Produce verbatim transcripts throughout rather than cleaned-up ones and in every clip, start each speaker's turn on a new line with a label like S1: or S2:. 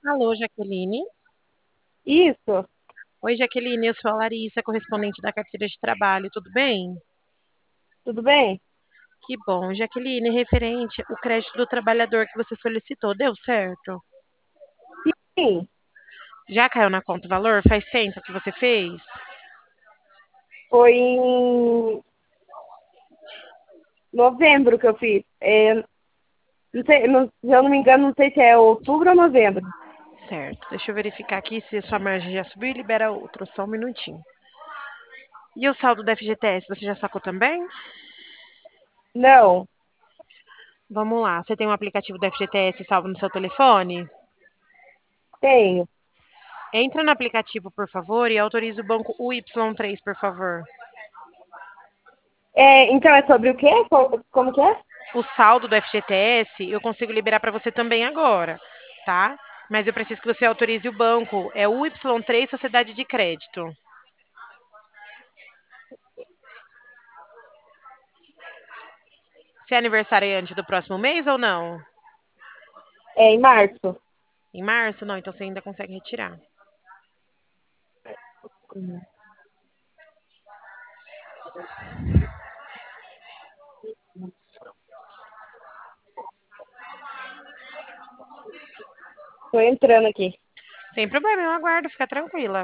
S1: Alô, Jaqueline.
S2: Isso,
S1: Oi, Jaqueline, eu sou a Larissa, correspondente da carteira de trabalho, tudo bem?
S2: tudo bem?
S1: Que bom. Jaqueline, referente o crédito do trabalhador que você solicitou, deu certo?
S2: Sim,
S1: Já caiu na conta o valor? Faz tempo que você fez?
S2: foi em novembro que eu fiz. É, não sei, não- se eu não me engano, não sei se é outubro ou novembro.
S1: Certo. Deixa eu verificar aqui se a sua margem já subiu e libera outro, só um minutinho. E o saldo da F G T S, você já sacou também?
S2: Não,
S1: Vamos lá, você tem um aplicativo da F G T S salvo no seu telefone?
S2: tenho.
S1: Entra no aplicativo, por favor, e autorize o banco U Y três, por favor.
S2: É, então é sobre o quê? Co- Como que é?
S1: O saldo do F G T S eu consigo liberar para você também agora, tá? Mas eu preciso que você autorize o banco. É o Y três Sociedade de Crédito. Você é aniversariante do próximo mês ou não?
S2: É em março.
S1: Em março? Não, então você ainda consegue retirar.
S2: Tô entrando aqui.
S1: Sem problema, eu aguardo, fica tranquila.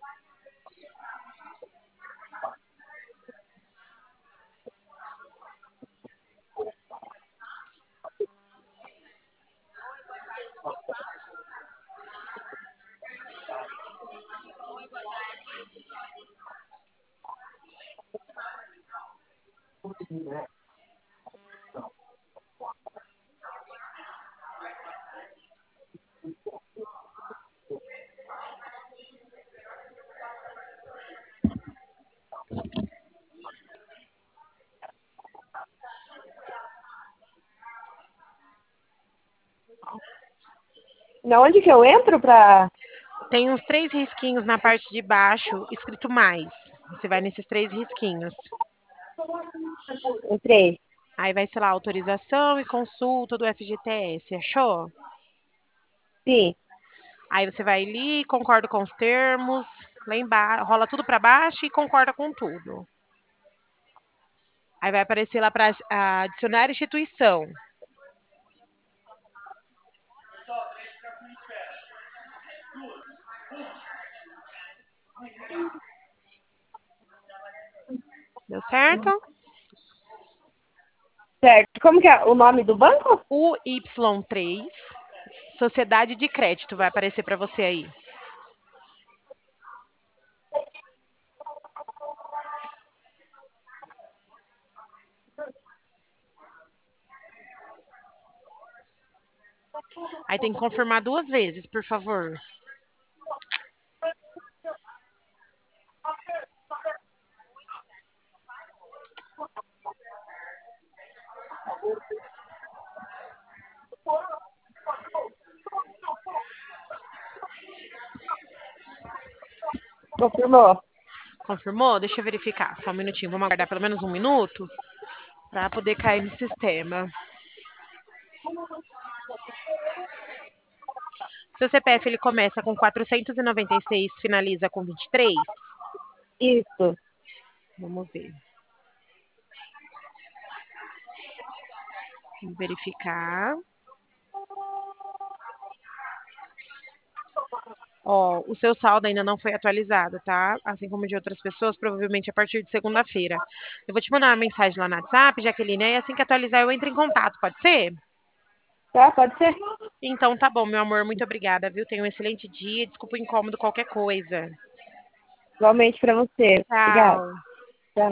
S2: Na onde que eu entro pra...
S1: Tem uns três risquinhos na parte de baixo, escrito mais. Você vai nesses três risquinhos.
S2: Entrei.
S1: Aí vai ser lá autorização e consulta do F G T S, achou?
S2: Sim,
S1: Aí você vai ali, concorda com os termos, lá embaixo, rola tudo para baixo e concorda com tudo. Aí vai aparecer lá para adicionar instituição. Deu certo?
S2: certo. Como que é o nome do banco?
S1: O Y três, Sociedade de Crédito, vai aparecer para você aí. Aí tem que confirmar duas vezes, por favor.
S2: Confirmou.
S1: Confirmou? Deixa eu verificar. Só um minutinho. Vamos aguardar pelo menos um minuto para poder cair no sistema. Seu C P F ele começa com quatrocentos e noventa e seis, finaliza com vinte e três.
S2: Isso.
S1: Vamos ver. Vamos verificar. Ó, o seu saldo ainda não foi atualizado, tá? Assim como de outras pessoas, provavelmente a partir de segunda-feira. Eu vou te mandar uma mensagem lá no WhatsApp, Jaqueline, e assim que atualizar eu entro em contato, pode ser?
S2: Tá, pode ser?
S1: Então tá bom, meu amor, muito obrigada, viu? Tenha um excelente dia, desculpa o incômodo, qualquer coisa.
S2: Igualmente pra você. Obrigada.
S1: Tchau.